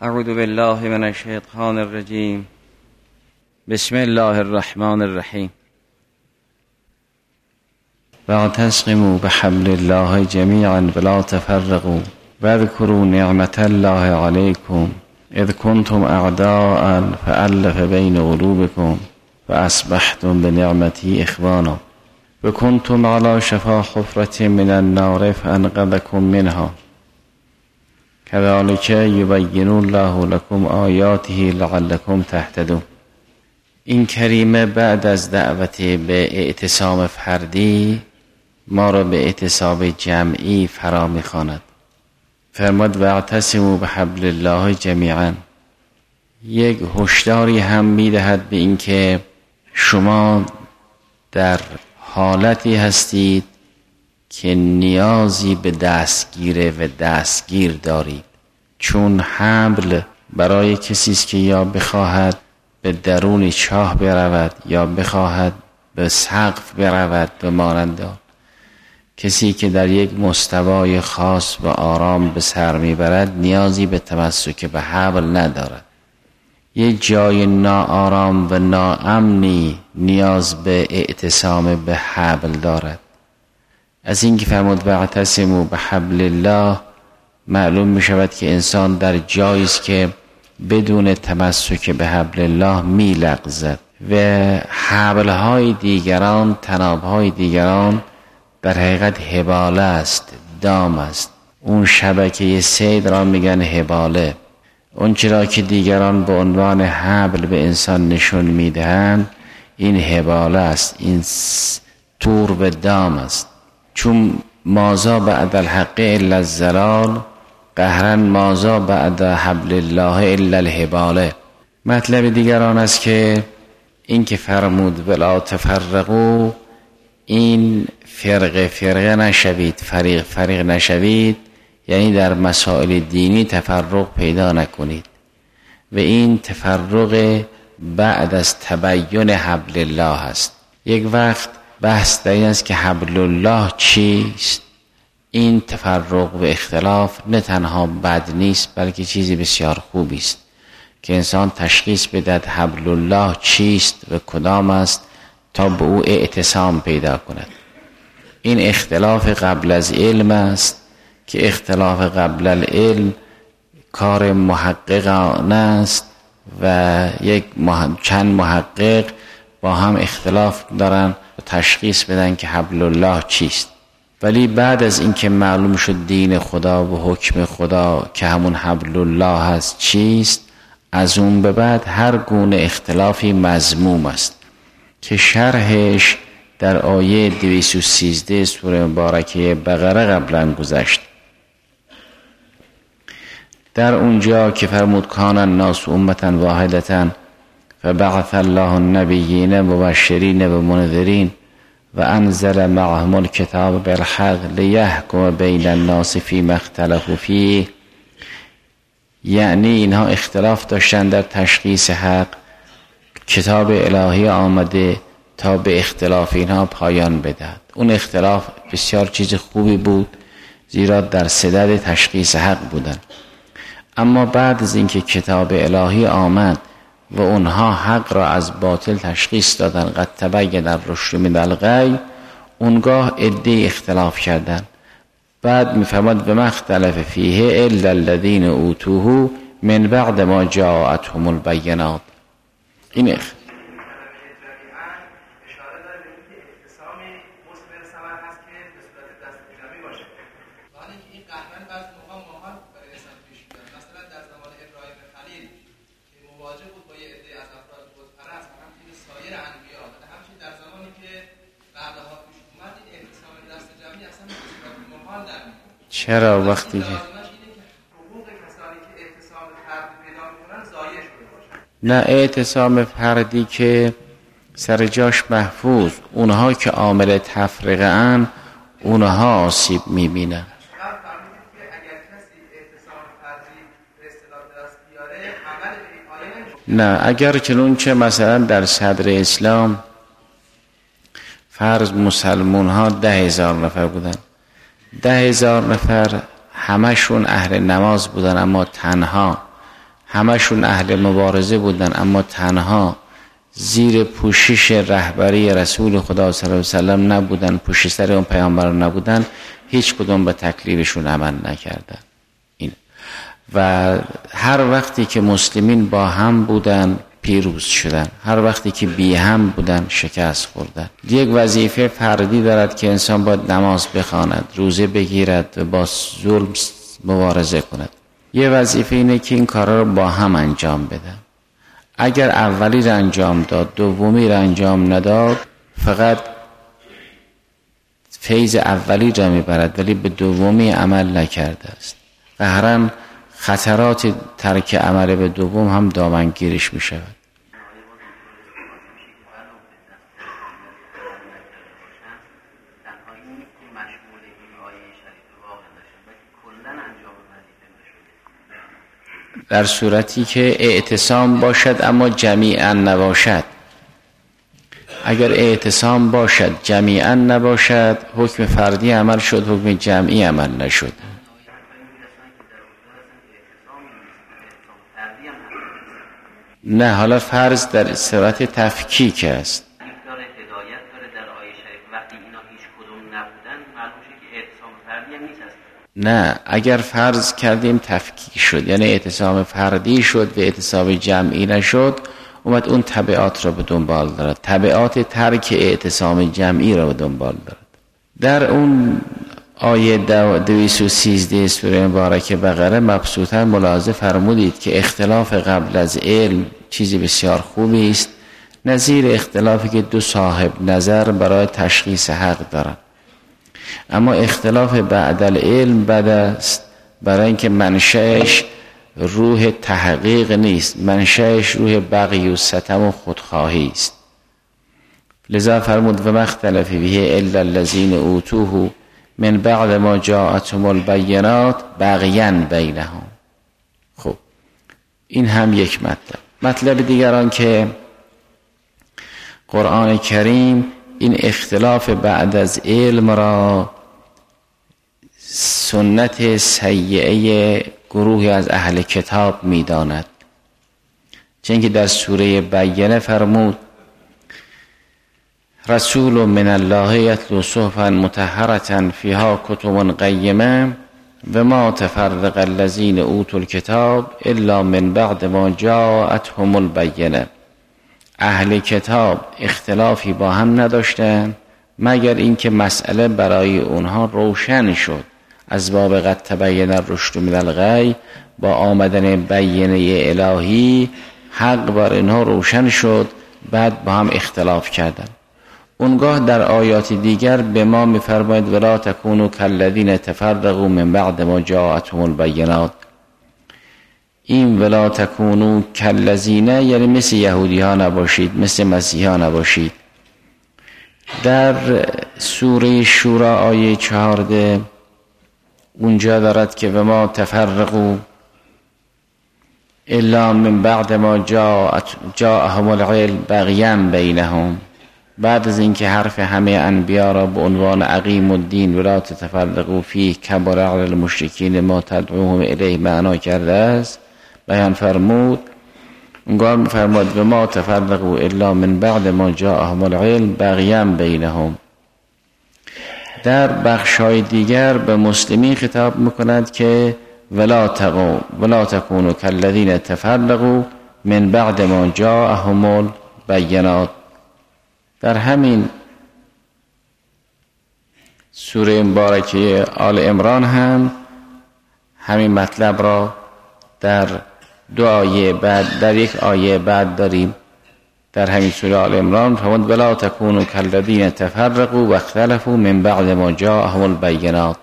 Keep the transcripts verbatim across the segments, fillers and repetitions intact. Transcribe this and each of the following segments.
اعوذ بالله من الشیطان الرجیم. بسم الله الرحمن الرحیم. واعتصموا بحبل الله جمیعا ولا تفرقوا واذكروا نعمة الله عليكم اذ كنتم اعداء فألف بين قلوبكم فأصبحتم بنعمتي إخوانا وكنتم على شفا حفرة من النار فأنقذكم منها كذلك يبين الله لكم آیاته لعلكم تهتدون. این کریمه بعد از دعوت به اعتصام فردی ما را به اعتصام جمعی فرا می‌خواند. فرمود واعتصموا بحبل الله جمیعا. یک هشداری هم می‌دهد به اینکه شما در حالتی هستید که نیازی به دستگیره و دستگیر دارید، چون حبل برای کسی است که یا بخواهد به درون چاه برود یا بخواهد به سقف برود به مانند کسی که در یک مستوای خاص و آرام به سر میبرد نیازی به تمسک به حبل ندارد. یک جای ناآرام و ناامنی نیاز به اعتصام به حبل دارد. از این که فرمود واعتصموا بحبل الله معلوم می شود که انسان در جایی است که بدون تمسک به حبل الله می لغزد و حبلهای دیگران، تنابهای دیگران در حقیقت حباله است، دام است. اون شبکه صید را میگن حباله. اون چرا که دیگران به عنوان حبل به انسان نشون میدهند این حباله است، این تور و دام است. چون مازا بعد الحق الا الضلال، قهرا مازا بعد حبل الله الا الحباله. مطلب دیگران است که این که فرمود ولا تفرقوا، این فرق فرقه نشوید، فریق فریق نشوید، یعنی در مسائل دینی تفرق پیدا نکنید. و این تفرق بعد از تبیین حبل الله است. یک وقت بحث در این است که حبل الله چیست. این تفرق و اختلاف نه تنها بد نیست بلکه چیزی بسیار خوبی است که انسان تشخیص بدهد حبل الله چیست و کدام است تا به او اعتصام پیدا کند. این اختلاف قبل از علم است که اختلاف قبل العلم کار محققانه است و یک مح... چند محقق با هم اختلاف دارن و تشخیص بدن که حبل الله چیست. ولی بعد از اینکه معلوم شد دین خدا و حکم خدا که همون حبل الله هست چیست، از اون به بعد هر گونه اختلافی مذموم است که شرحش در آیه دویست و سیزده سوره مبارکه بقره قبلا گذشت. در اونجا که فرمود کان الناس امة واحدة فبعث الله النبیین مبشرین و منذرین و انزل معهم الکتاب بالحق لیحکم بین الناس فیما اختلفوا فیه. یعنی اینها اختلاف داشتن در تشخیص حق، کتاب الهی آمده تا به اختلاف اینها پایان بدهد. اون اختلاف بسیار چیز خوبی بود زیرا در صدد تشخیص حق بودن. اما بعد از اینکه کتاب الهی آمد و اونها حق را از باطل تشخیص دادن، قد تبین الرشد من الغی، اونگاه عده‌ای اختلاف کردن. بعد میفهمد و ما اختلف فیه الا الذین اوتوه من بعد ما جاءتهم البینات. این اخ چرا وقتی که نه اعتصام فردی که سر جاش محفوظ، اونها که عامل تفرقه ان اونها آسیب میبینن. نه اگر چنونچه مثلا در صدر اسلام فرض مسلمون ها ده هزار نفر بودن، ده هزار نفر همشون اهل نماز بودن اما تنها همشون اهل مبارزه بودن، اما تنها زیر پوشش رهبری رسول خدا صلی الله علیه و سلم نبودن، پشت سر اون پیامبر نبودن، هیچ کدوم به تکلیفشون عمل نکردن. این و هر وقتی که مسلمین با هم بودن پیروز شدن، هر وقتی که بی هم بودن شکست خوردن. یک وظیفه فردی دارد که انسان باید نماز بخواند، روزه بگیرد و با ظلم مبارزه کند. یه وظیفه اینه که این کارا رو با هم انجام بده. اگر اولی را انجام داد، دومی را انجام نداد، فقط فیض اولی را میبرد ولی به دومی عمل نکرده است. قهراً خطرات ترک عمل به دوم هم دامنگیرش میشود. در صورتی که اعتصام باشد اما جمیعا نباشد. اگر اعتصام باشد جمیعا نباشد، حکم فردی عمل شد، حکم جمعی عمل نشد. نه، حالا فرض در صورت تفکیک است. نه، اگر فرض کردیم تفکیک شد، یعنی اعتصام فردی شد و اعتصام جمعی نشد، اومد اون تبعات را به دنبال دارد، تبعات ترک اعتصام جمعی را به دنبال دارد. در اون آیه دویست و سیزده سوره مبارکه بقره مبسوطاً ملاحظه فرمودید که اختلاف قبل از علم چیزی بسیار خوبی است، نظیر اختلافی که دو صاحب نظر برای تشخیص حق دارند. اما اختلاف بعد العلم بد است، برای اینکه منشأش روح تحقیق نیست، منشأش روح بغی و ستم و خودخواهی است. لذا فرمود و مختلف به الا الذین اوتوه من بعد ما جاءتهم البینات بغیا بینهم. خب این هم یک مطلب. مطلب دیگران که قرآن کریم این اختلاف بعد از علم را سنت سیئه گروهی از اهل کتاب می داند. چون که در سوره بینه فرمود رسول من الله یتلو صحفا مطهرة فیها کتب قیمه و ما تفرق الذین اوتوا الکتاب الا من بعد ما جاءتهم البینه. اهل کتاب اختلافی با هم نداشتند مگر اینکه مسئله برای اونها روشن شد. از باب قد تبین الرشد من الغی، با آمدن بینه الهی حق بر اینها روشن شد، بعد با هم اختلاف کردند. اونگاه در آیات دیگر به ما می‌فرماید ولا تکونوا کالذین تفرقوا من بعد ما جاءتهم البینات. این ولا تکونوا کالذین یعنی مثل یهودی ها نباشید، مثل مسیحی ها نباشید. در سوره شورا آیه چهارده اونجا دارد که و ما تفرقوا الا من بعد ما جاءهم العلم بغیا بینهم. بعد از اینکه حرف همه انبیا را به عنوان اقیم الدین ولا تتفرقوا فیه کبر علی المشرکین ما تدعوهم الیه معنا کرده است، بیان فرمود. اونگاه می‌فرماد و ما تفرقوا الا من بعد ما جاءهم العلم بغیا بینهم. در بخش‌های دیگر به مسلمین خطاب می‌کند که ولا تقوا ولا تکونوا کالذین تفرقوا من بعد ما جاءهم البینات. در همین سوره مبارکه آل عمران هم همین مطلب را در دو آیه بعد در یک آیه بعد داریم. در همین سوره آل عمران فرمود ولا تکونوا کالذین تفرقوا واختلفوا من بعد ما جاءهم البینات،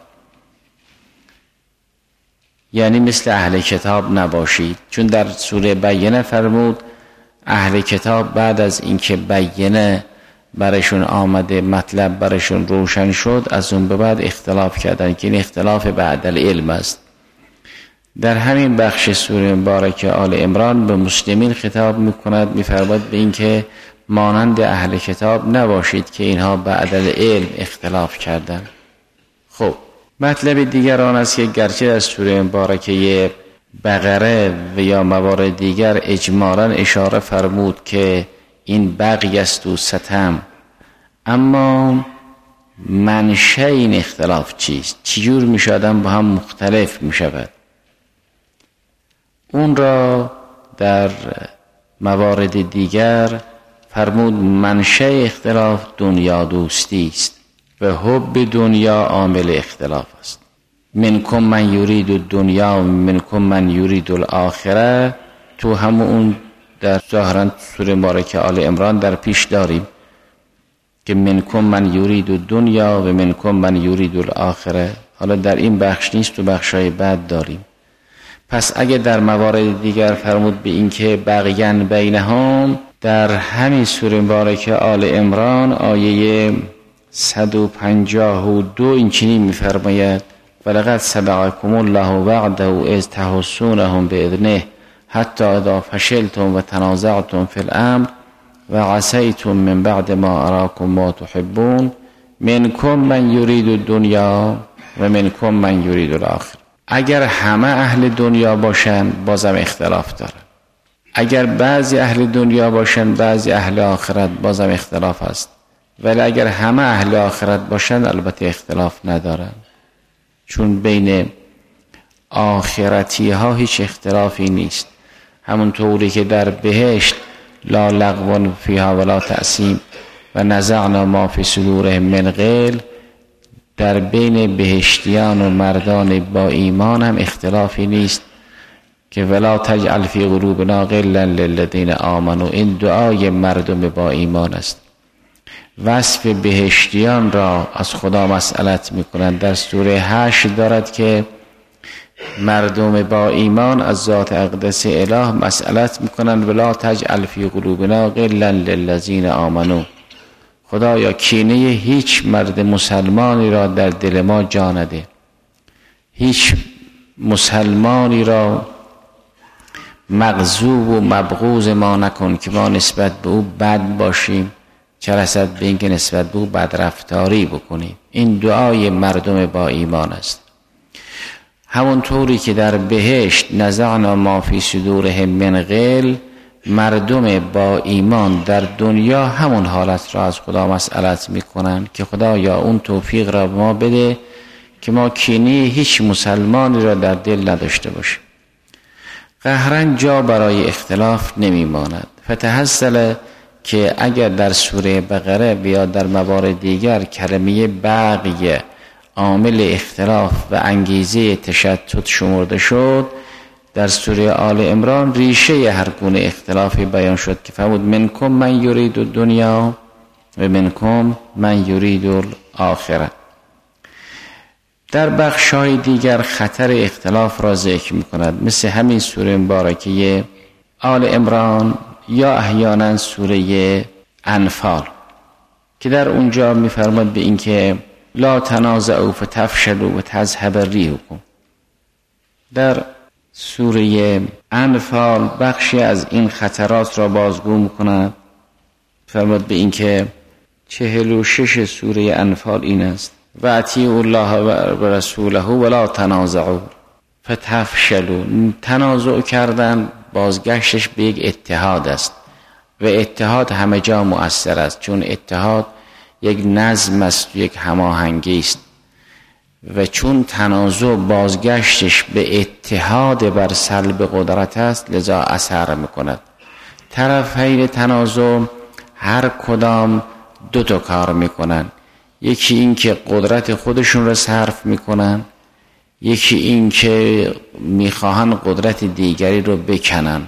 یعنی مثل اهل کتاب نباشید. چون در سوره بینه فرمود اهل کتاب بعد از اینکه بینه برشون آمده، مطلب برشون روشن شد، از اون به بعد اختلاف کردن که این اختلاف بعد العلم است. در همین بخش سوره مبارکه آل عمران به مسلمین خطاب میکند، میفرماید به این که مانند اهل کتاب نباشید که اینها بعد العلم اختلاف کردن. خب مطلب دیگر آن است که گرچه از سوره مبارکه بقره و یا موارد دیگر اجمالاً اشاره فرمود که این بغی است و ستم، اما منشأ این اختلاف چیست؟ چجور میشه آدم با هم مختلف میشود؟ اون را در موارد دیگر فرمود منشأ اختلاف دنیا دوستی است و حب دنیا عامل اختلاف است. منکم من یرید الدنیا و منکم من یرید الاخره، تو همون در ظاهرا سوره مبارکه آل عمران در پیش داریم که منکم من یرید الدنیا و منکم من یرید الاخره. حالا در این بخش نیست، تو بخشای بعد داریم. پس اگه در موارد دیگر فرمود به این که بغیان بینهم، در همین سوره مبارکه آل عمران آیه صد و پنجاه و دو این چنین می‌فرماید ولقد صدقكم الله وعده اذ تحسونهم باذنه حتی اذا فشلتم و تنازعتم فی الامر و عصیتم من بعد ما اراکم ما تحبون منکم من یرید الدنیا و منکم من یرید الاخره. اگر همه اهل دنیا باشن بازم اختلاف داره، اگر بعضی اهل دنیا باشن بعضی اهل آخرت بازم اختلاف است، ولی اگر همه اهل آخرت باشن البته اختلاف ندارن، چون بین آخرتی ها هیچ اختلافی نیست. همون طوری که در بهشت لا لغو فیها ولا تأثیم و نزعنا ما فی صدورهم من غل، در بین بهشتیان و مردان با ایمان هم اختلافی نیست که ولا تجعل فی قلوبنا غلا للذین آمنوا. این دعای مردم با ایمان است. وصف بهشتیان را از خدا مسئلت میکنند. در سوره هشت دارد که مردم با ایمان از ذات اقدس اله مسئلت میکنند ولا تجعل فی قلوبنا غلا للذین آمنوا. خدایا کینه هیچ مرد مسلمانی را در دل ما جا نده، هیچ مسلمانی را مغضوب و مبغوض ما نکن که ما نسبت به او بد باشیم، چه رسد به اینکه نسبت به او بدرفتاری بکنیم. این دعای مردم با ایمان است. همونطوری که در بهشت نزعنا ما فی صدورهم من غل، مردم با ایمان در دنیا همون حالت را از خدا مسئلت میکنن که خدا یا اون توفیق را به ما بده که ما کینه هیچ مسلمانی را در دل نداشته باشیم. قهرن جا برای اختلاف نمیماند. فتحصل که اگر در سوره بقره یا در موارد دیگر کلمه بغی عامل اختلاف و انگیزه تشتت شمرده شد، در سوره آل عمران ریشه هر گونه اختلافی بیان شد که فرمود منکم من یرید الدنیا و منکم من یرید الاخره. در بخش‌های دیگر خطر اختلاف را ذکر می‌کند، مثل همین سوره مبارکه آل عمران یا احیانا سوره انفال که در اونجا می‌فرماید به اینکه لا تنازعوا فتفشلوا و تذهب ریحکم. در سوره انفال بخشی از این خطرات را بازگو می‌کند. فرمود به اینکه چهل و شش سوره انفال این است و اطیعوا الله و رسوله ولا تنازعوا فتفشلوا. تنازع کردن بازگشتش به یک اتحاد است و اتحاد همه جا مؤثر است، چون اتحاد یک نظم است، یک هماهنگی است و چون تنازع بازگشتش به اتحاد بر سلب قدرت است لذا اثر میکند. طرفین تنازع هر کدام دو تا کار میکنن، یکی این که قدرت خودشون را صرف میکنن، یکی این که میخواهن قدرت دیگری رو بکنن.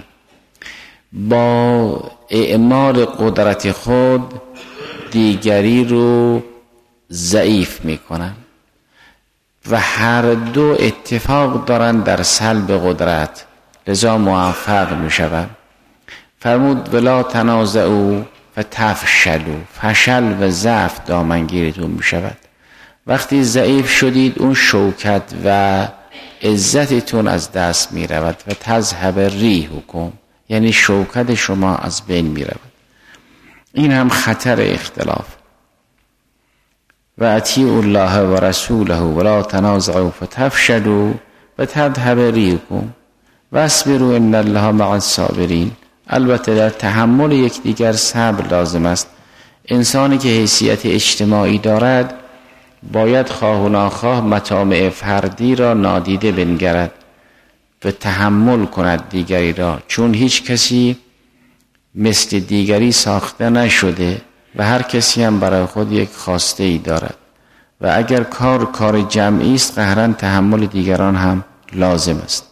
با اعمال قدرت خود دیگری رو ضعیف میکنن و هر دو اتفاق دارن در سلب قدرت، لذا موفق میشوند. فرمود ولا تنازعوا فتفشلوا. فشل و ضعف دامنگیرتون میشود. وقتی ضعیف شدید اون شوکت و عزتتون از دست میرود و تذهب ریحکم، یعنی شوکت شما از بین میرود. این هم خطر اختلاف. و اطیعوا الله و رسوله ولا تنازعوا فتفشلوا و تذهب ریحکم. واصبروا ان الله مع الصابرین. البته در تحمل یکدیگر صبر لازم است. انسانی که حیثیت اجتماعی دارد باید خواه و ناخواه مطامع فردی را نادیده بنگرد و تحمل کند دیگری را، چون هیچ کسی مثل دیگری ساخته نشده و هر کسی هم برای خود یک خواسته ای دارد و اگر کار کار جمعی است قهرن تحمل دیگران هم لازم است.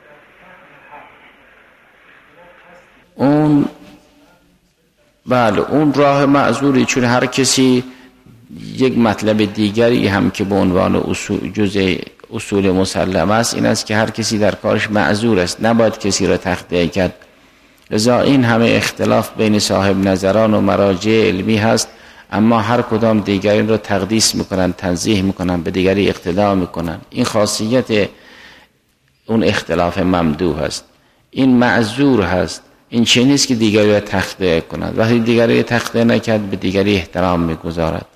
اون بله اون راه معذوری، چون هر کسی یک مطلب دیگری هم که به عنوان اصول جزء اصول مسلم است این است که هر کسی در کارش معذور است، نباید کسی را تخطئه کرد. لذا این همه اختلاف بین صاحب نظران و مراجع علمی هست، اما هر کدام دیگری را تقدیس میکنن، تنزیه میکنن، به دیگری اقتدا میکنن. این خاصیت اون اختلاف ممدوح است. این معذور هست. این چه نیست که دیگری را تخطئه کند. وقتی دیگری تخطئه نکرد به دیگری احترام میگذارد.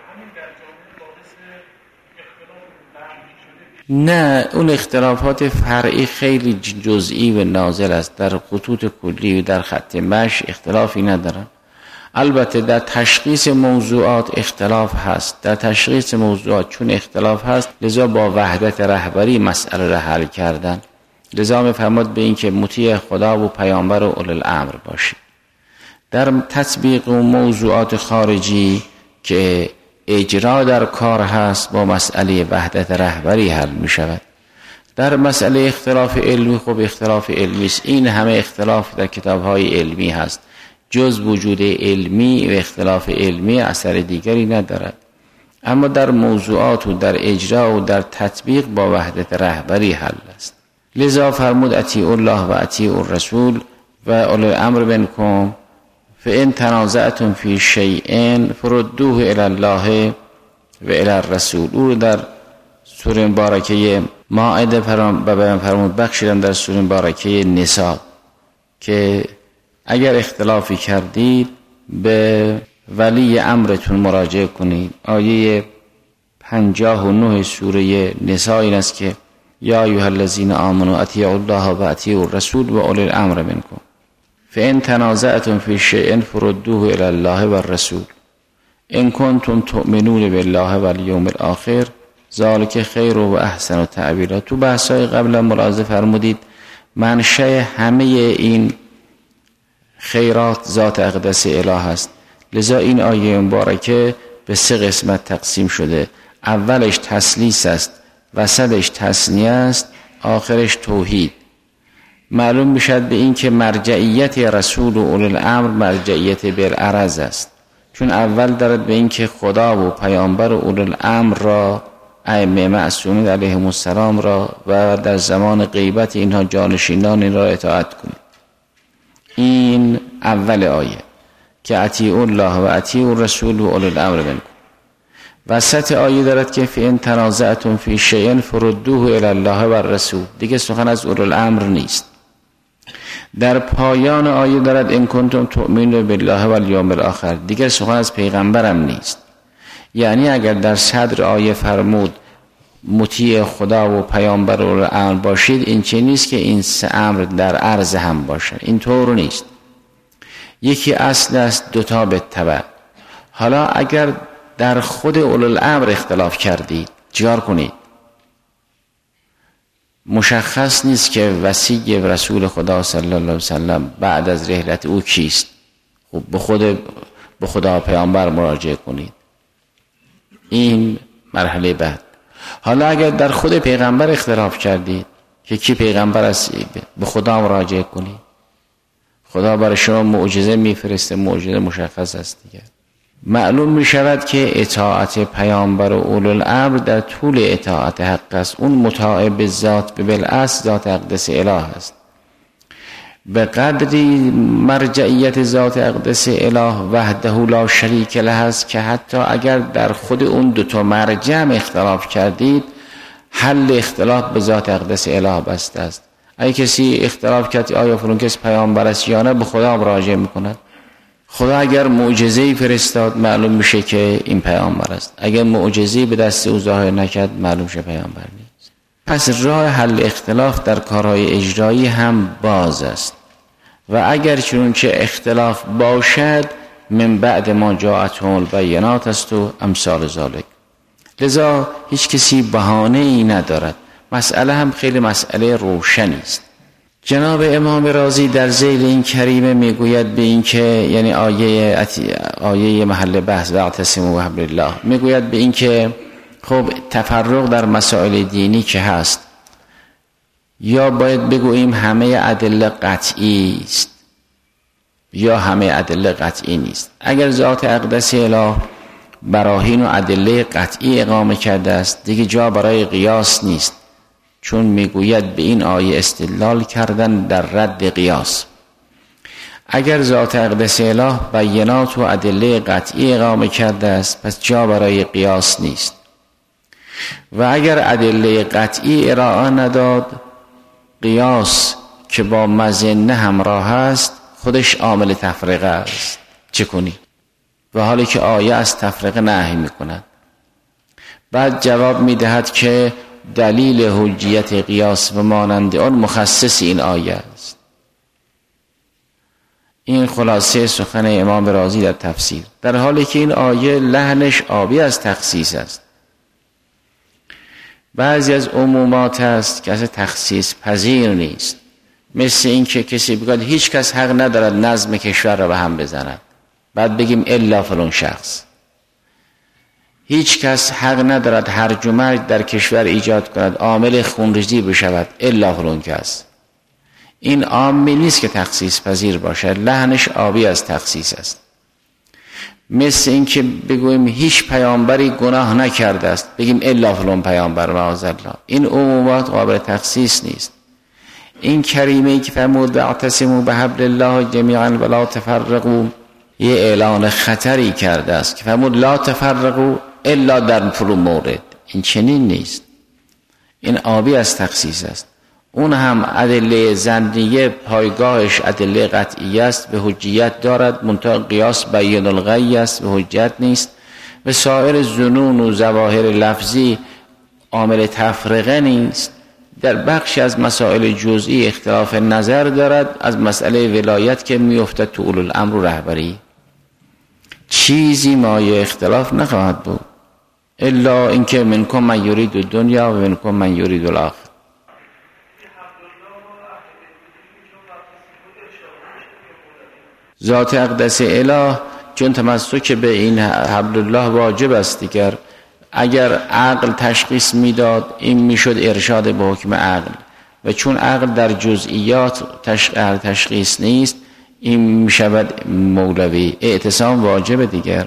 نه، اون اختلافات فرعی خیلی جزئی و نازل است. در خطوط کلی و در خط مشی اختلافی ندارن. البته در تشخیص موضوعات اختلاف هست. در تشخیص موضوعات چون اختلاف هست لذا با وحدت رهبری مسئله را حل کردن. لذا می‌فرماد به این که مطیع خدا و پیامبر و اولو الامر باشید. در تطبیق و موضوعات خارجی که اجرا در کار هست با مسئله وحدت رهبری حل می شود. در مسئله اختلاف علمی، خب اختلاف علمی است. این همه اختلاف در کتاب‌های علمی هست. جز وجود علمی و اختلاف علمی اثر دیگری ندارد. اما در موضوعات و در اجرا و در تطبیق با وحدت رهبری حل است. لذا فرمود اطیعوا الله و اطیعوا الرسول و اولو الامر منکم فان تنازعتم فی شیء فردوه الی الله و الی الرسول. او در سوره مبارکه مائده فرمود بخشیدن در سوره مبارکه نساء که اگر اختلافی کردید به ولی امرتون مراجعه کنید. آیه پنجاه و نه سوره نساء این است که یا ایها الذین آمنوا اطیعوا الله و اطیعوا الرسول و اولی الامر منکم فان تنازعتم فی شیء فردوه الی الله و الرسول ان کنتم تؤمنون بالله و الیوم الاخر ذلک خیر و احسن تأویلا. تو بحث‌های قبلا ملاحظه فرمودید منشأ همه این خیرات ذات اقدس اله است. لذا این آیه مبارکه به سه قسمت تقسیم شده. اولش تثلیث است، وسطش تثنیه است، آخرش توحید. معلوم میشد به این که مرجعیت رسول و اولو الامر مرجعیت بالعرض است، چون اول دارد به این که خدا و پیامبر و اولو الامر را، ائمه معصومین علیهم السلام را و در زمان غیبت اینها جانشینان این را اطاعت کنید. این اول آیه که اطیعوا الله و اطیعوا الرسول و اولو الامر منکم. وسط آیه دارد که فإن تنازعتم فی شیء فردوه الی الله و الرسول. دیگه سخن از اولو الامر نیست. در پایان آیه دارد ان کنتم تؤمنون بالله و الیوم الاخر. دیگه سخن از پیغمبرم نیست. یعنی اگر در صدر آیه فرمود مطیع خدا و پیامبر و اولو الامر باشید، این چه نیست که این سه امر در عرض هم باشن. این طور نیست. یکی اصل است، دوتا بالتبع. حالا اگر در خود اولو الامر اختلاف کردید چیکار کنید؟ مشخص نیست که وصی رسول خدا صلی الله علیه وسلم بعد از رحلت او کیست. خب به خود به خدا پیامبر مراجعه کنید. این مرحله بعد. حالا اگر در خود پیغمبر اختلاف کردید که کی پیغمبر است، به خدا مراجعه کنید. خدا برای شما معجزه میفرسته، معجزه مشخص است دیگه. معلوم می شود که اطاعت پیامبر و اولو الامر در طول اطاعت حق است. اون مطاع به ذات به بالاصل ذات اقدس اله است. به قدری مرجعیت ذات اقدس اله وحده لا شریک له است که حتی اگر در خود اون دوتا مرجع اختلاف کردید حل اختلاف به ذات اقدس اله بسته است. اگه کسی اختلاف کرد آیا فلان کس پیامبر است یا نه، به خدا مراجعه میکند. خدا اگر معجزه‌ای فرستاد معلوم میشه که این پیامبر است. اگر معجزه‌ای به دست او ظاهر نکرد معلوم شه پیامبر نیست. پس راه حل اختلاف در کارهای اجرایی هم باز است و اگر چنانچه اختلاف باشد من بعد ما جاءتهم البینات است و امثال ذالک. لذا هیچ کسی بهانه ای ندارد. مسئله هم خیلی مسئله روشنی است. جناب امام رازی در ذیل این کریمه میگوید به این که یعنی آیه آیه محل بحث واعتصموا بحبل الله میگوید به این که خب تفرق در مسائل دینی که هست یا باید بگوییم همه ادله قطعی است یا همه ادله قطعی نیست. اگر ذات اقدس اله براهین و ادله قطعی اقامه کرده است دیگه جا برای قیاس نیست، چون میگوید به این آیه استدلال کردن در رد قیاس. اگر ذات اقدس اله بینات و ادله قطعی اقامه کرده است پس جا برای قیاس نیست و اگر ادله قطعی ارائه نداد قیاس که با مظنه همراه است خودش عامل تفرقه است. چه کنی؟ و حالی که آیه از تفرقه نهی میکند. بعد جواب میدهد که دلیل حجیت قیاس و مانند آن مخصص این آیه است. این خلاصه سخن امام رازی در تفسیر، در حالی که این آیه لحنش آبی از تخصیص است. بعضی از عمومات است که از تخصیص پذیر نیست، مثل این که کسی بگوید هیچ کس حق ندارد نظم کشور را به هم بزند، بعد بگیم الا فلان شخص. هیچ کس حق ندارد هرج و مرج در کشور ایجاد کند، عامل خونریزی بشود، الا فلان کس. این عامی نیست که تخصیص پذیر باشد، لحنش آبی از تخصیص است. مثل این که بگوییم هیچ پیامبری گناه نکرده است، بگیم الا فلان پیامبر معاذالله. این عمومات قابل تخصیص نیست. این کریمه‌ای که فرمود واعتصموا بحبل الله جمیعا ولا تفرقوا یه اعلان خطری کرده است که فرمود لا تفرقوا الا در فلان مورد. این چنین نیست، این آبی از تخصیص است. اون هم ادله ظنیه پایگاهش ادله قطعی است، به حجیت دارد، منتها قیاس بین الغی است، به حجت نیست. و سایر ظنون و ظواهر لفظی عامل تفرقه نیست. در بخشی از مسائل جزئی اختلاف نظر دارد، از مسئله ولایت که میافتد تو اولو الامر و رهبری چیزی مایه اختلاف نخواهد بود الا اینکه منکم من یرید الدنیا و منکم من یرید الاخره. ذات اقدس اله چون تمسک به این حبل الله واجب است دیگر. اگر عقل تشخیص میداد این میشد ارشاد به حکم عقل، و چون عقل در جزئیات تشخیص نیست این میشود مولوی. اعتصام واجب دیگر.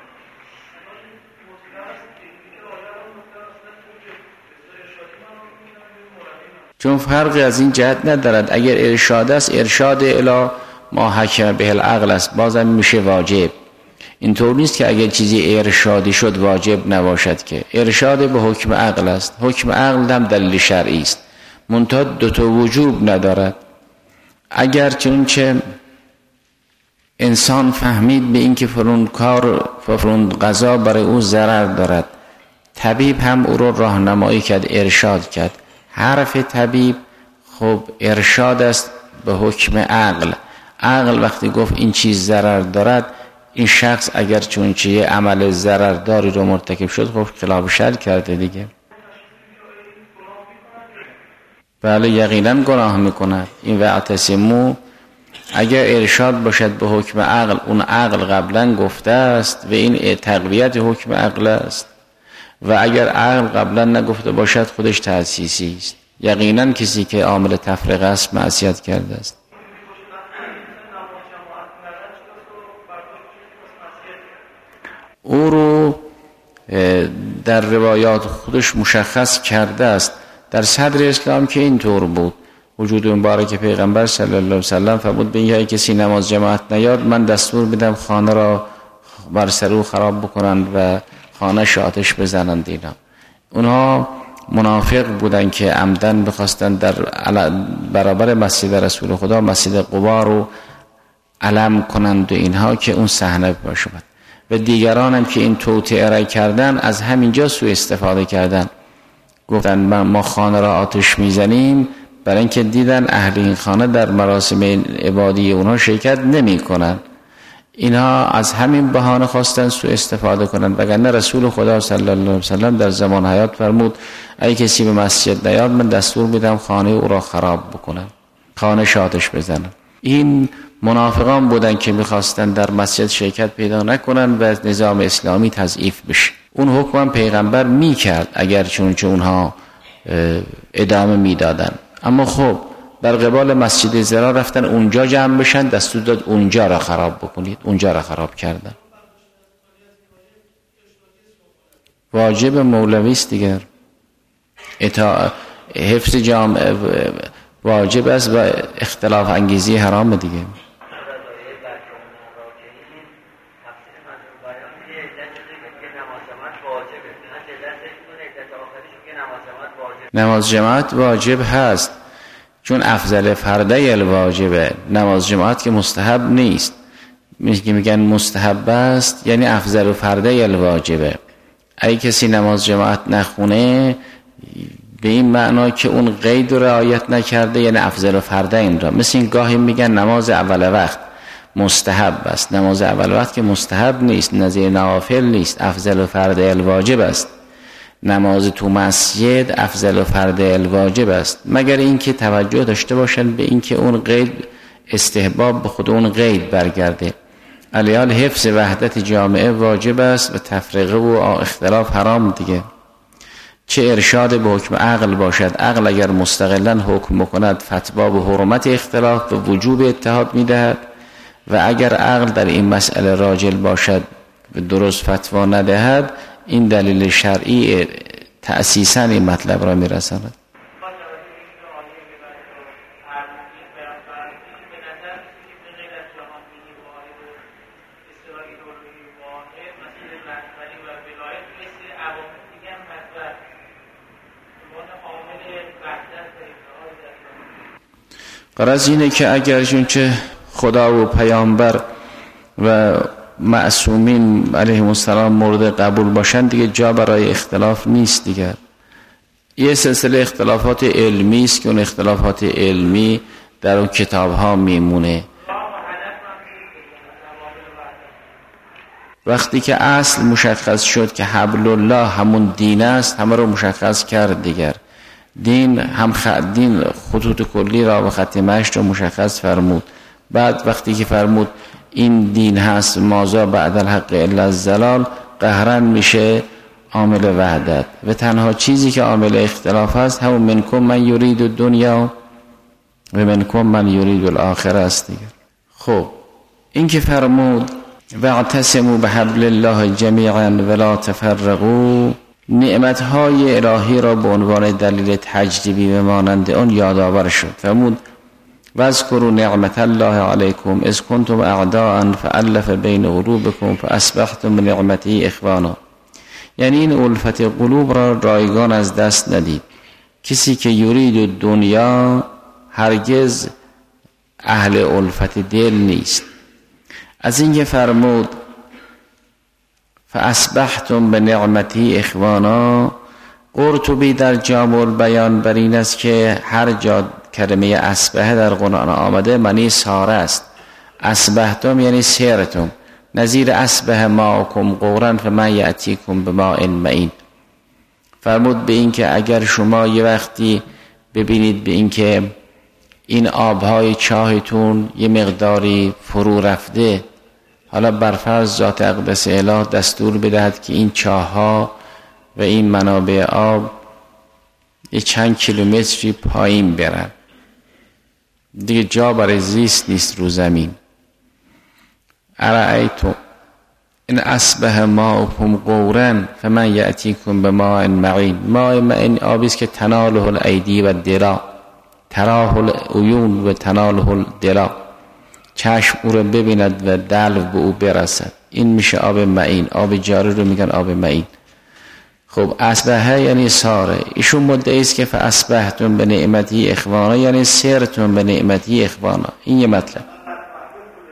چون فرقی از این جهت ندارد. اگر ارشاد است ارشاد اله ما حکم به العقل است، بازم میشه واجب. اینطور نیست که اگر چیزی ارشادی شد واجب نباشد، که ارشاد به حکم عقل است. حکم عقل هم دلیل شرعی است، منتها دو تا وجوب ندارد. اگر چونچه انسان فهمید به این که فلان کار فلان غذا برای او ضرر دارد، طبیب هم او رو راهنمایی کرد، ارشاد کرد. حرف طبیب خب ارشاد است به حکم عقل. عقل وقتی گفت این چیز ضرر دارد، این شخص اگر چون چیه عمل ضررداری رو مرتکب شد خب خلاف شرع کرده دیگه. بله یقینا گناه میکند. این واعتصموا اگر ارشاد باشد به حکم عقل، اون عقل قبلا گفته است و این تقویت حکم عقل است، و اگر عقل قبلا نگفته باشد خودش تأسیسی است. یقینا کسی که عامل تفرقه است معصیت کرده است. او رو در روایات خودش مشخص کرده است. در صدر اسلام که اینطور بود، وجود مبارک پیغمبر صلی الله علیه و سلم فرمود به این کسی نماز جماعت نیاد من دستور میدم خانه را بر سرو خراب بکنند و خانه آتش بزنند. اینا اونها منافق بودن که عمدن بخواستن در برابر مسجد رسول خدا مسجد قبا رو علم کنند و اینها که اون صحنه باشه. و دیگران هم که این توطئه را کردن از همینجا سوء استفاده کردن. گفتن ما خانه را آتش میزنیم، برای اینکه دیدن اهل این خانه در مراسم عبادی اونها شرکت نمی کنن. اینها از همین بهانه خواستن سوء استفاده کنن، وگرنه رسول خدا صلی الله علیه وسلم در زمان حیات فرمود اگه کسی به مسجد نیاد من دستور میدم خانه او را خراب بکنن، خانه آتش بزنن. این منافقان بودن که میخواستن در مسجد شرکت پیدا نکنن و نظام اسلامی تضعیف بشه. اون حکم پیغمبر میکرد اگر چونچه اونها ادامه میدادن، اما خب در قبال مسجد زرار رفتن اونجا جمع بشن، دستور داد اونجا را خراب بکنید، اونجا را خراب کردن. واجب مولوی است دیگر، اطاع حفظ جامعه واجب است و اختلاف انگیزی حرام دیگه. نماز جماعت واجب هست چون افضل فرده الواجبه. نماز جماعت که مستحب نیست، میگه میگن مستحب است یعنی افضل فرده الواجبه. اگه کسی نماز جماعت نخونه به این معنا که اون قید رو رعایت نکرده یعنی افضل فرده این را. مثل این گاهی میگن نماز اول وقت مستحب است، نماز اول وقت که مستحب نیست، نظیر نوافل نیست، افضل فرده الواجب است. نماز تو مسجد افضل فرد الواجب است، مگر اینکه توجه داشته باشن به اینکه اون قید استحباب به خود اون قید برگرده. علیال حفظ وحدت جامعه واجب است و تفرقه و اختلاف حرام دیگه. چه ارشاد به حکم عقل باشد، عقل اگر مستقلا حکم بکند فتوا به حرمت اختلاف و وجوب اتحاد میدهد، و اگر عقل در این مسئله راجل باشد و درست فتوا ندهد، این دلیل شرعی تأسیساً این مطلب را میرساند. غرض اینه که اگر چون خدا و پیامبر و معصومین علیهم السلام مورد قبول باشن دیگه جا برای اختلاف نیست دیگر. یه سلسله اختلافات علمی است که اون اختلافات علمی در اون کتاب ها میمونه. وقتی که اصل مشخص شد که حبل الله همون دین است، همه رو مشخص کرد دیگر. دین هم خ... دین خطوط کلی را و خط مشت رو مشخص فرمود. بعد وقتی که فرمود این دین هست مازا بعد الحق الا الضلال، قهرن میشه عامل وحدت و تنها چیزی که عامل اختلاف هست همون منکم من یرید الدنیا و منکم من یرید الاخره است دیگه. خب این که فرمود واعتصموا بحبل الله جمیعا ولا تفرقوا، نعمتهای الهی را به عنوان دلیل تجدیدی و مانند اون یادآور شد. فرمود واذکروا نعمت الله علیکم اذ کنتم اعداء فالف بین قلوبکم فاصبحتم بنعمته اخوانا. یعنی این الفت قلوب را رایگان از دست ندید. کسی که یرید دنیا هرگز اهل الفت دل نیست. از این که فرمود فاصبحتم بنعمته اخوانا، قرطبی در جامع البیان بر این است که هر جا کلمه اصبح در قرآن آمده معنی ساره است. اصبحتم یعنی سیرتم، نظیر اصبح ماکم قورن فمن یأتیکم بماء معین. فرمود به این که اگر شما یه وقتی ببینید به این که این آبهای چاهتون یه مقداری فرو رفته، حالا برفرض ذات اقدس اله دستور بدهد که این چاه‌ها و این منابع آب یه چند کیلومتری پایین برن، دیگه جا برای زیست نیست رو زمین. ارأیتم ان اصبح ماؤکم غورا فمن یأتیکم بماء معین. ماء معین آبی است که تناله الایدی و الدلا، تراه العیون و تناله الدلا، چشم او رو ببیند و دلو به او برسد. این میشه آب معین. آب جاری رو میگن آب معین. خب اصبحه یعنی ساره. ایشون مدعی است که فاصبحتم بنعمتی اخوانا یعنی سرتم بنعمتی اخوانا. این یه مطلب.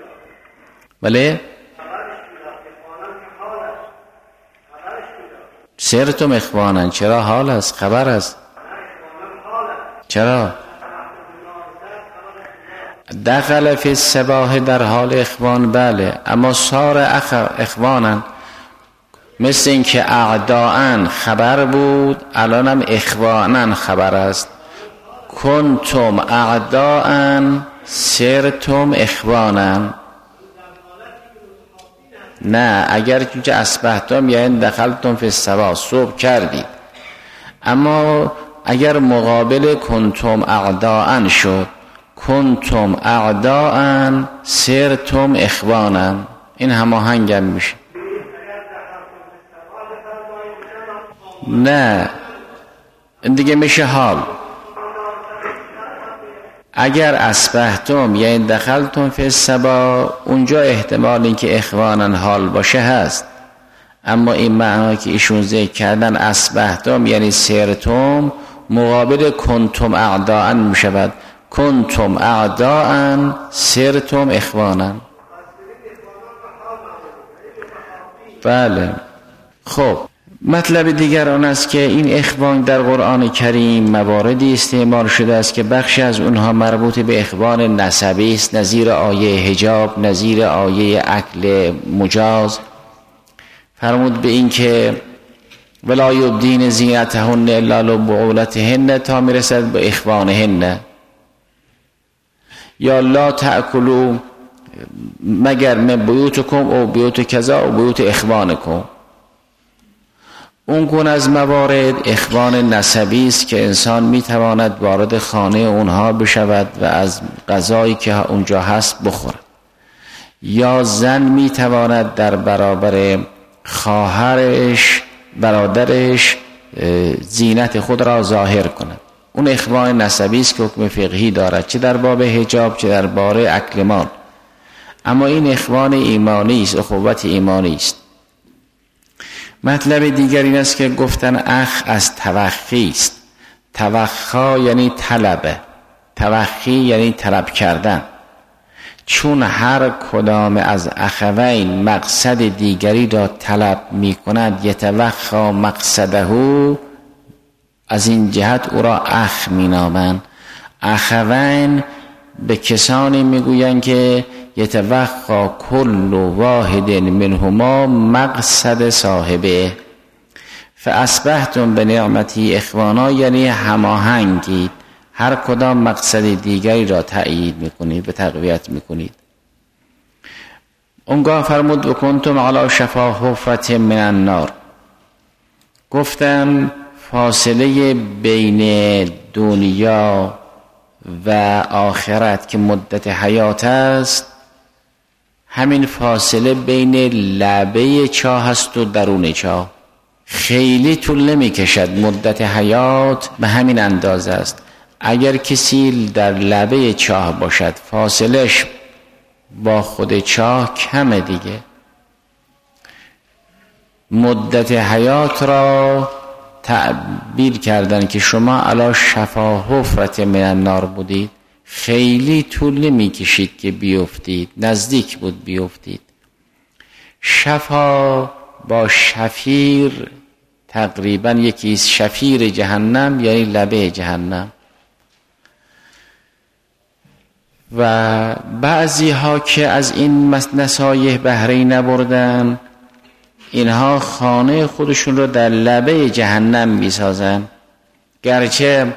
بله سرتم اخوانن، چرا حال است، خبر است. چرا دخل فی الصباح در حال اخوان، بله، اما صار اخ اخوانن، مثل این که اعداءن خبر بود الانم اخوانن خبر است. کنتم اعداءن سرتم اخوانن. نه، اگر که اصبحتم یعنی دخلتم فی الصباح، صبح کردید، اما اگر مقابل کنتم اعداءن شد، کنتم اعداءن سرتم اخوانن، این هماهنگم میشه. نه، این دیگه میشه حال. اگر اصبحتم یعنی دخلتم فی الصباح، اونجا احتمال اینکه اخوانن حال باشه هست، اما این معنی که ایشون ذکر کردن اصبحتم یعنی سرتم مقابل کنتم اعداءن میشود. کنتم اعداءن سرتم اخوانن. بله. خب مطلب دیگر آن است که این اخوان در قرآن کریم مواردی استعمال شده است که بخشی از اونها مربوط به اخوان نسبی است، نظیر آیه حجاب، نظیر آیه اکل مجاز. فرمود به این که ولا یبدین زینتهن الا لبعولتهن، تا میرسد به اخوانهن. یا لا تأکلوا مگر من بیوتکم او بیوت کذا او بیوت اخوانکم. اون گونه از موارد اخوان نسبی است که انسان میتواند وارد خانه اونها بشود و از غذایی که اونجا هست بخورد، یا زن میتواند در برابر خواهرش برادرش زینت خود را ظاهر کند. اون اخوان نسبی است که حکم فقهی دارد، چه در باب حجاب چه در باب اکل مال. اما این اخوان ایمانی است، اخوت ایمانی است. مطلب دیگر این است که گفتن اخ از توخی است. توخا یعنی طلبه، توخی یعنی طلب کردن. چون هر کدام از اخوین مقصد دیگری را طلب می کند، یتوخا مقصده، از این جهت او را اخ می نامند. اخوین به کسانی می گویند که یتوخا کل واحد منهما مقصد صاحبه. فاصبحتم بنعمتی اخوانا، یعنی هماهنگید، هر کدام مقصد دیگری را تأیید میکنید و تقویت میکنید. اونگاه فرمود و کنتم علی شفا حفرة من النار. گفتم فاصله بین دنیا و آخرت که مدت حیات است، همین فاصله بین لبه چاه است و درون چاه. خیلی طول نمی کشد، مدت حیات به همین اندازه است. اگر کسی در لبه چاه باشد، فاصلش با خود چاه کمه دیگه. مدت حیات را تعبیر کردن که شما علی شفا حفرة من النار بودید، خیلی طول نمی کشید که بیفتید، نزدیک بود بیفتید. شفا با شفیر تقریبا یکی، شفیر جهنم یعنی لبه جهنم. و بعضی ها که از این نصایح بهره نبردن، اینها خانه خودشون رو در لبه جهنم میسازن. گرچه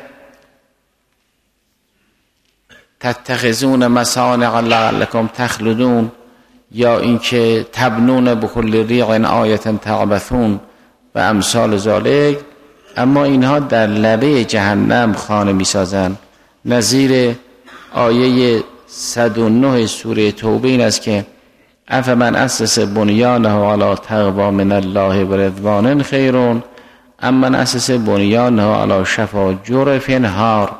تتخذون مصانع لعلکم تخلدون، یا اینکه تبنون بكل ریع آیة تعبثون و امثال ذالک، اما اینها در لبه جهنم خانه میسازن. نظیر آیه صد و نه سوره توبه این است که افمن اسس بنیانه علی تقوی من الله و رضوان خیر ام من اسس بنیانه علی شفا جرف هار.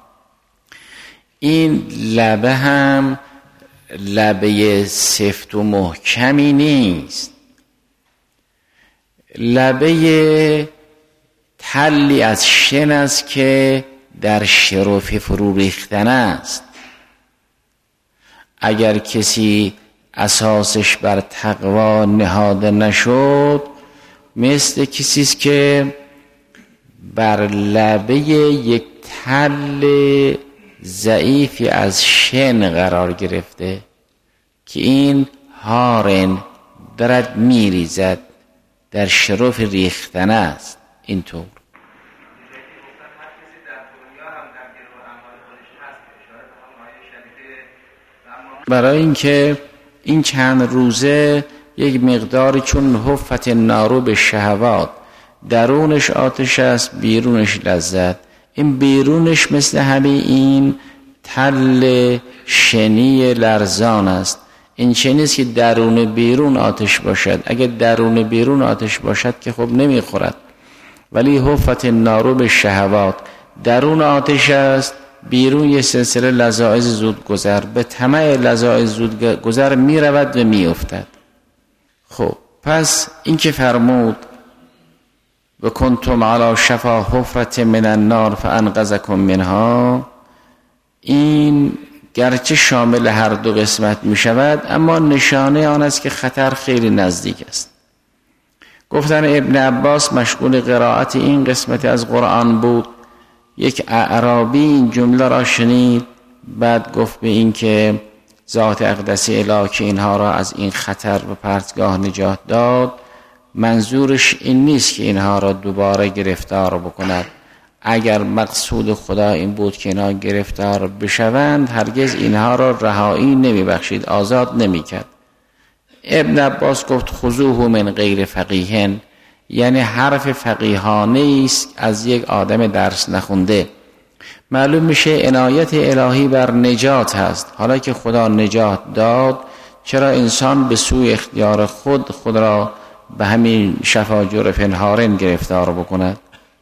این لبه هم لبه سفت و محکمی نیست، لبه تلی از شن است که در شرف فرو ریختن است. اگر کسی اساسش بر تقوا نهاده نشد، مثل کسی است که بر لبه یک تل ضعیفی از شن قرار گرفته که این هارن دارد میریزد، در شرف ریختن است. اینطور برای اینکه این چند روزه یک مقداری چون حفت نارو به شهوات، درونش آتش است بیرونش لذت، این بیرونش مثل همین این تل شنی لرزان است. این چه نیست که درون بیرون آتش باشد، اگه درون بیرون آتش باشد که خب نمیخورد، ولی حفت نارو به شهوات، درون آتش است بیرون یه سلسله لذایذ زود گذر، به طمع لذایذ زود گذر می رود و می افتد. خب پس این که فرمود و کنتم علی شفا حفرة من النار فانقذکم منها، این گرچه شامل هر دو قسمت می شود اما نشانه آن است که خطر خیلی نزدیک است. گفتن ابن عباس مشغول قرائت این قسمت از قرآن بود، یک اعرابی این جمله را شنید، بعد گفت به این که ذات اقدس الهی که اینها را از این خطر و پرتگاه نجات داد، منظورش این نیست که اینها را دوباره گرفتار بکند. اگر مقصود خدا این بود که اینها گرفتار بشوند، هرگز اینها را رهایی نمی بخشید، آزاد نمی کرد. ابن عباس گفت خذوه من غیر فقیهن، یعنی حرف فقیهانه است از یک آدم درس نخونده. معلوم میشه عنایت الهی بر نجات هست. حالا که خدا نجات داد، چرا انسان به سوی اختیار خود خود را به همین شفا جرف هارن گرفتار بکند؟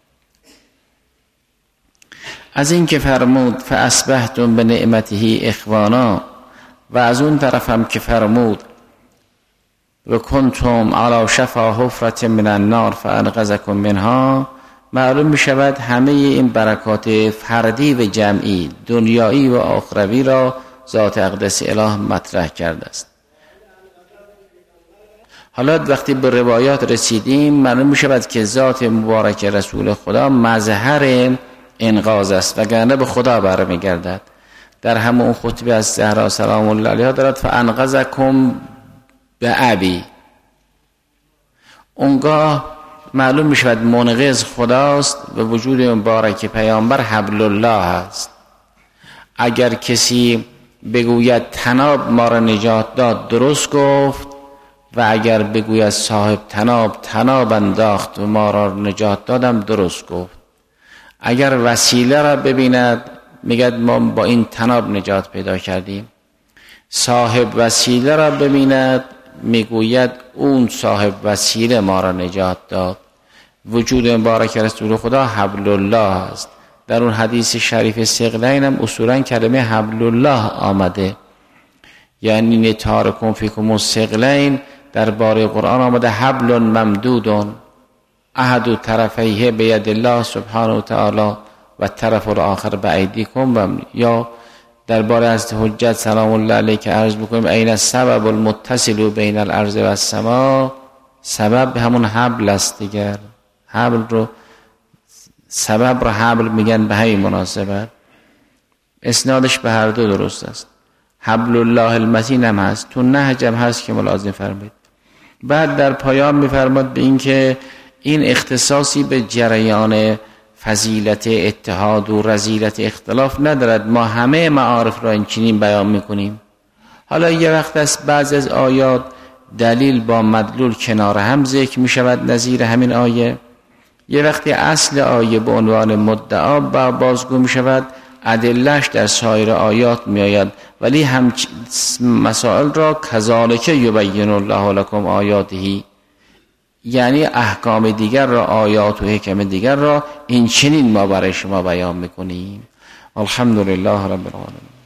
از این که فرمود فاصبحتم بنعمته اخوانا، و از اون طرف هم که فرمود و کنتم علی شفا حفرة من النار فانقذکم منها، معلوم می شود همه این برکات فردی و جمعی، دنیایی و آخروی را ذات اقدس اله مطرح کرده است. حالا وقتی به روایات رسیدیم، معلوم می شود که ذات مبارک رسول خدا مظهر انقاذ است، وگرنه به خدا برمی گردد. در همون خطبه از زهرا سلام الله علیها دارد فانقذکم به ابی، اونگاه معلوم می شود منقذ خداست و وجود مبارک پیامبر حبل الله است. اگر کسی بگوید تناب ما را نجات داد، درست گفت، و اگر بگوید صاحب تناب تناب انداخت و ما را نجات دادم، درست گفت. اگر وسیله را ببیند میگد ما با این تناب نجات پیدا کردیم، صاحب وسیله را ببیند میگوید اون صاحب وسیله ما را نجات داد. وجود مبارک رسول خدا حبل الله است. در اون حدیث شریف ثقلین هم اصولا کلمه حبل الله آمده، یعنی نتارکم فیکم الثقلین در باره قرآن آمده حبل ممدود احد طرفیه بید الله سبحانه و تعالی و طرف الاخر بایدیکم، و یا درباره از حجت سلام الله علیه که عرض بکنیم این السبب المتصل بین الارض و السماء، سبب همون حبل است دیگر. حبل رو سبب رو حبل میگن به همین مناسبت. اسنادش به هر دو درست است. حبل الله المتین هم هست، تو نهج هم هست که ملازم فرمید. بعد در پایان میفرماد به این که این اختصاصی به جریان فضیلت اتحاد و رذیلت اختلاف ندارد، ما همه معارف را این چنین بیان میکنیم. حالا یه وقت است بعض از آیات دلیل با مدلول کنار هم ذکر میشود نظیر همین آیه، یه وقتی اصل آیه به عنوان مدعا بازگو میشود، ادله‌اش در سایر آیات میآید، ولی هم مسائل را کذالک یبین الله لکم آیاته، یعنی احکام دیگر را، آیات و حکم دیگر را این چنین ما برای شما بیان میکنیم. الحمدلله رب العالمین.